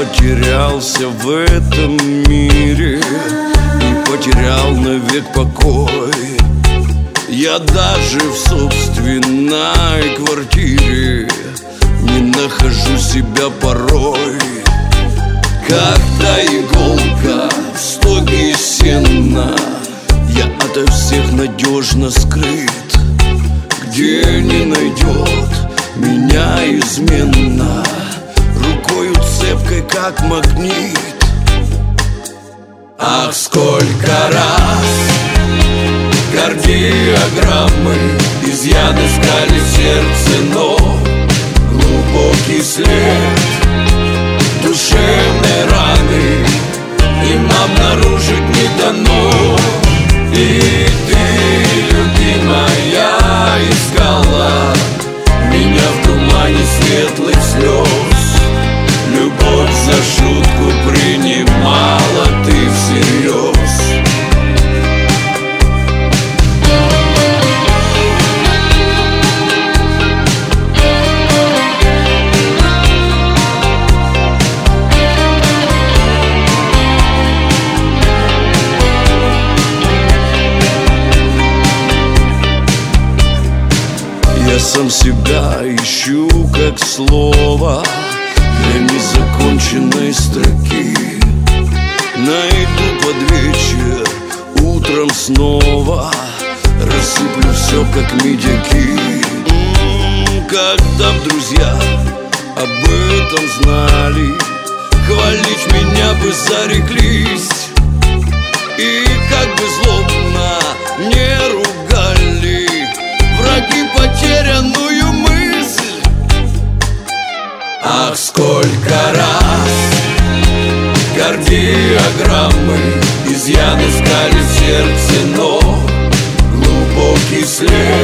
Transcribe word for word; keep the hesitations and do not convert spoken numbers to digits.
потерялся в этом мире и потерял навек покой. Я даже в собственной квартире не нахожу себя порой. Когда иголка в стоге сена, я ото всех надежно скрыт. Где не найдет меня измена, рукою цепкой, как магнит. Ах, сколько раз кардиограммы изъяны искали в сердце, но глубокий след душевной раны им обнаружить не дано. И ты, любимая, искала меня в тумане светлых слез. Любовь за шутку принимала ты всерьез. Я сам себя ищу как слово для незаконченной строки. Найду под вечер, утром снова рассыплю все, как медяки. М-м, когда б друзья об этом знали, хвалить меня бы зареклись. И как бы злобно не ругали враги потерянную мысль. Ах, сколько раз кардиограммы изъяны искали в сердце, но глубокий след